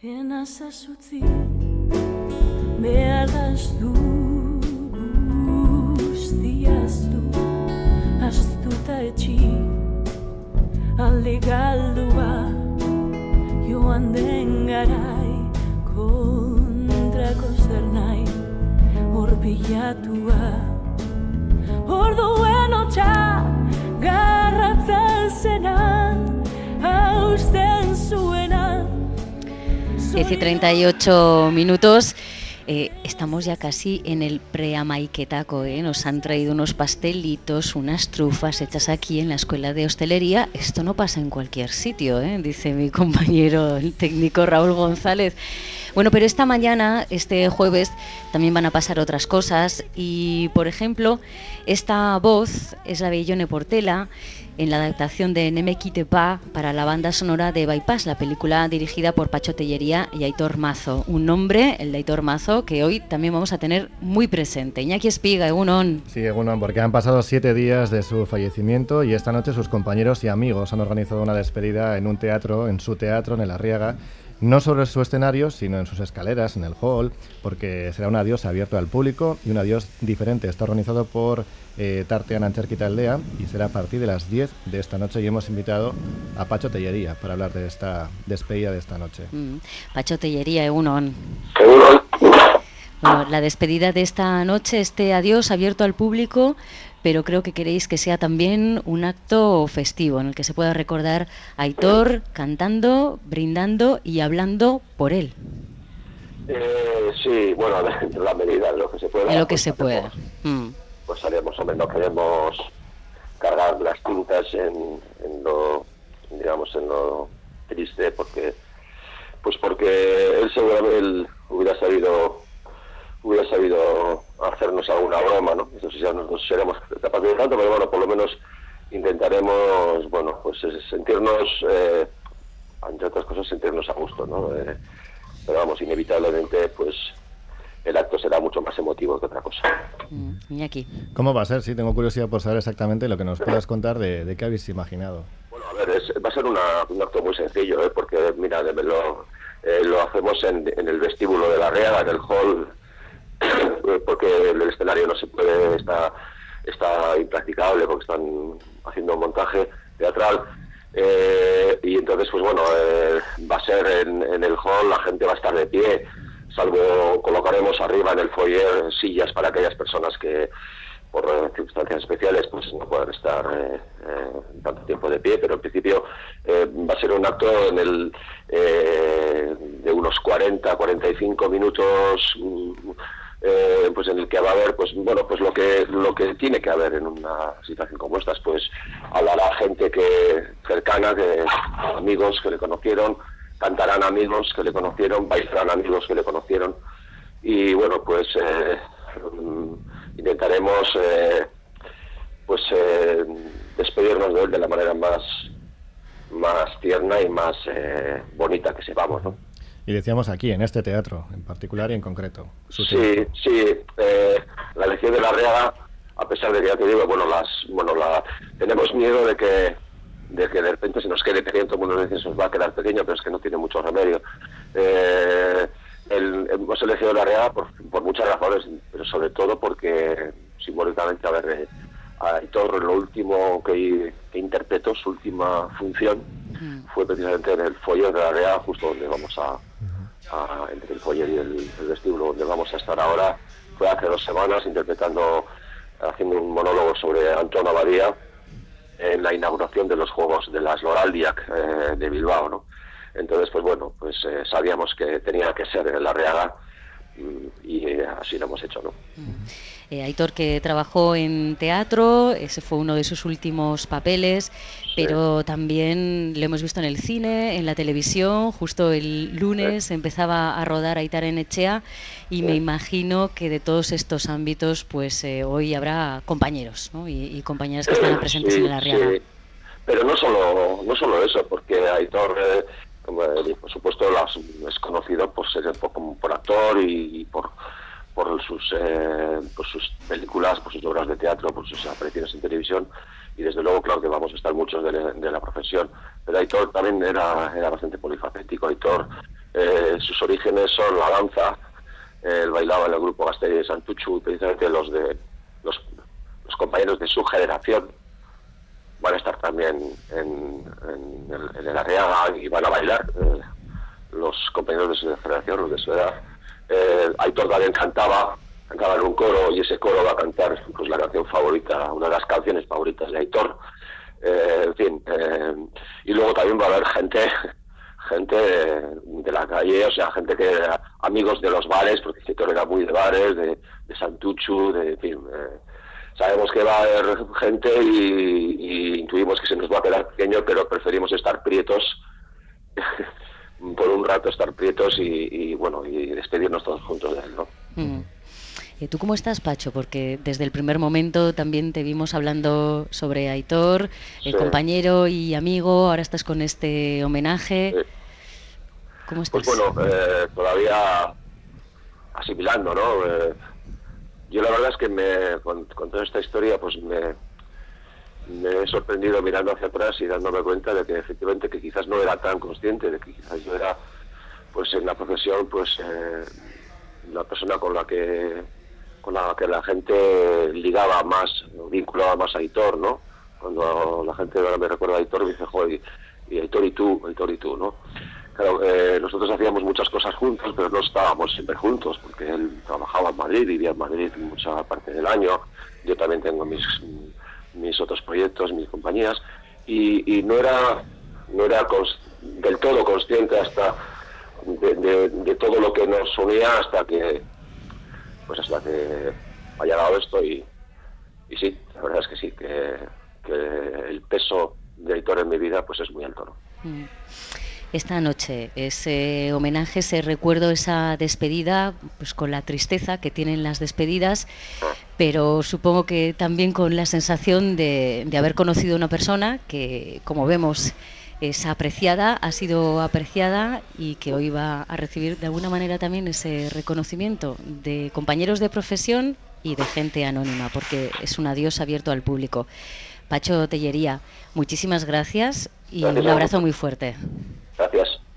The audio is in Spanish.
Kenazaz utzi, behar daztu, guztiaztu, astuta etxi, alde galdua, joan den garai, kontrako zer nahi, hor pilatua, orduen hotxa, garratzen zena, hausten zuena. 10:38 minutos. Estamos ya casi en el preamaiquetaco, Nos han traído unos pastelitos, unas trufas hechas aquí en la Escuela de Hostelería. Esto no pasa en cualquier sitio, dice mi compañero, el técnico Raúl González. Bueno, pero esta mañana, este jueves, también van a pasar otras cosas. Y, por ejemplo, esta voz es la de Ione Portela, en la adaptación de Ne me quitte pas para la banda sonora de Bypass, la película dirigida por Pacho Tellería y Aitor Mazo. Un nombre, el de Aitor Mazo, que hoy también vamos a tener muy presente. Iñaki Espiga, Egunon. Sí, Egunon, porque han pasado 7 días de su fallecimiento y esta noche sus compañeros y amigos han organizado una despedida en un teatro, en su teatro, en el Arriaga. No sobre su escenario, sino en sus escaleras, en el hall, porque será un adiós abierto al público y un adiós diferente. Está organizado por Tartean Antzerki Taldea y será a partir de las 10 de esta noche y hemos invitado a Pacho Tellería para hablar de esta despedida de esta noche. Pacho Tellería, Egunon. Egunon. Bueno, la despedida de esta noche, este adiós abierto al público, pero creo que queréis que sea también un acto festivo en el que se pueda recordar a Aitor cantando, brindando y hablando por él. Sí, bueno, en la medida de lo que se pueda. En lo que se pueda. Pues haremos, hombre, no queremos cargar las tintas en lo, digamos, en lo triste, porque él seguramente hubiera sabido hacernos alguna broma, ¿no? Eso sí, ya no seremos capaces de tanto, pero bueno, por lo menos intentaremos, bueno, pues sentirnos, entre otras cosas, sentirnos a gusto, ¿no? Pero vamos, inevitablemente, pues el acto será mucho más emotivo que otra cosa. Iñaki. ¿Cómo va a ser? Sí, tengo curiosidad por saber exactamente lo que nos puedas contar de qué habéis imaginado. Bueno, a ver, va a ser un acto muy sencillo, porque mira, lo hacemos en el vestíbulo de la Arriaga, en el hall, porque el escenario no se puede, está impracticable porque están haciendo un montaje teatral, y entonces pues bueno, va a ser en el hall, la gente va a estar de pie, salvo colocaremos arriba en el foyer sillas para aquellas personas que por circunstancias especiales pues no puedan estar tanto tiempo de pie, pero en principio va a ser un acto de unos 40-45 minutos, pues en el que va a haber, pues bueno, pues lo que tiene que haber en una situación como esta, pues hablará gente cercana, amigos que le conocieron, cantarán amigos que le conocieron, bailarán amigos que le conocieron, y bueno, pues intentaremos despedirnos de él de la manera más tierna y más bonita que sepamos, ¿no? Y decíamos aquí, en este teatro, en particular y en concreto. Sí, la elección de la Arriaga, a pesar de que ya te digo, tenemos miedo de que de repente se nos quede pequeño, todo el mundo dice se nos va a quedar pequeño, pero es que no tiene mucho remedio. Hemos elegido la Arriaga por muchas razones, pero sobre todo porque simbólicamente, a Aitor, lo último que interpretó, su última función, fue precisamente en el foyer de la Arriaga, justo donde vamos entre el foyer y el vestíbulo donde vamos a estar ahora. Fue hace 2 semanas haciendo un monólogo sobre Antón Abadía en la inauguración de los Juegos de las Loraldiak de Bilbao, ¿no? Entonces, pues bueno, sabíamos que tenía que ser en la Arriaga y así lo hemos hecho, ¿no? Aitor, que trabajó en teatro, ese fue uno de sus últimos papeles, pero también lo hemos visto en el cine, en la televisión. Justo el lunes empezaba a rodar Aitaren Etxea y me imagino que de todos estos ámbitos pues hoy habrá compañeros, ¿no? y compañeras que están presentes en la Arriaga. Sí. Pero no solo eso, porque Aitor, por supuesto, es conocido por ser por actor y por por sus películas, por sus obras de teatro, por sus apariciones en televisión, y desde luego claro que vamos a estar muchos de la profesión. Pero Aitor también era bastante polifacético. Aitor, sus orígenes son la danza. Él bailaba en el grupo Gasteiz de Santuchu, precisamente los compañeros de su generación van a estar también en el Arriaga y van a bailar, los compañeros de su generación, los de su edad. Aitor también cantaba en un coro, y ese coro va a cantar pues la canción favorita, una de las canciones favoritas de Aitor. En fin, y luego también va a haber gente de la calle, o sea, gente que era amigos de los bares, porque Aitor era muy de bares, de Santuchu, en fin. Sabemos que va a haber gente y intuimos que se nos va a quedar pequeño, pero preferimos estar prietos, por un rato estar prietos y despedirnos todos juntos de él, ¿no? ¿Tú cómo estás, Pacho? Porque desde el primer momento también te vimos hablando sobre Aitor, el compañero y amigo, ahora estás con este homenaje. Sí. ¿Cómo estás? Pues bueno, todavía asimilando, ¿no? Yo la verdad es que con toda esta historia pues me he sorprendido mirando hacia atrás y dándome cuenta de que efectivamente que quizás no era tan consciente, de que quizás yo era pues en la profesión pues la persona con la que la gente ligaba más, vinculaba más a Aitor, ¿no? Cuando la gente ahora me recuerda a Aitor me dice, joder, y Aitor y tú, ¿no? Claro, nosotros hacíamos muchas cosas juntos, pero no estábamos siempre juntos, porque él trabajaba en Madrid, vivía en Madrid mucha parte del año. Yo también tengo mis otros proyectos, mis compañías, y no era del todo consciente hasta de todo lo que nos unía hasta que haya dado esto, y sí, la verdad es que sí, que el peso de Aitor en mi vida pues es muy alto, ¿no? Esta noche, ese homenaje, ese recuerdo, esa despedida, pues con la tristeza que tienen las despedidas, pero supongo que también con la sensación de haber conocido a una persona que, como vemos, es apreciada, ha sido apreciada, y que hoy va a recibir de alguna manera también ese reconocimiento de compañeros de profesión y de gente anónima, porque es un adiós abierto al público. Pacho Tellería, muchísimas gracias y un abrazo muy fuerte.